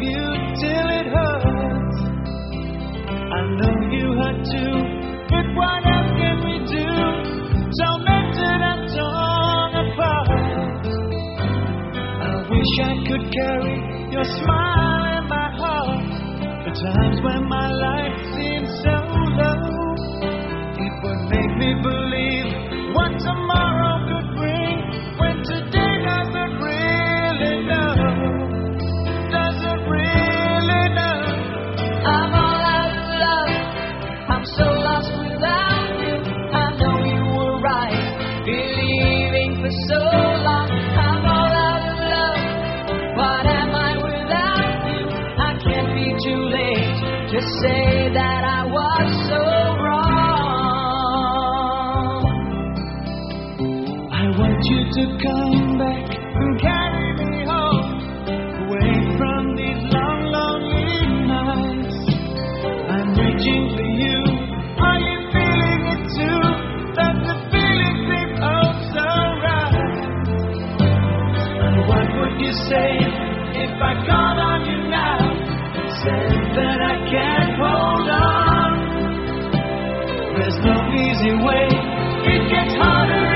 you till it hurts. I know you hurt too, but what else can we do? Tormented and torn apart. I wish I could carry your smile in my heart. The times when my life seems so low, it would make me believe what tomorrow could bring, when today doesn't really know. Doesn't really know. I'm all out of love. I'm so lost without you. I know you were right, believing for so long. I'm all out of love. What am I without you? I can't be too late to say that I was so wrong. I want you to come back and carry me home, away from these long, lonely nights. I'm reaching for you. Are you feeling it too? Does the feeling seem oh so right? And what would you say if I called on you now and said that I can't hold on? There's no easy way. It gets harder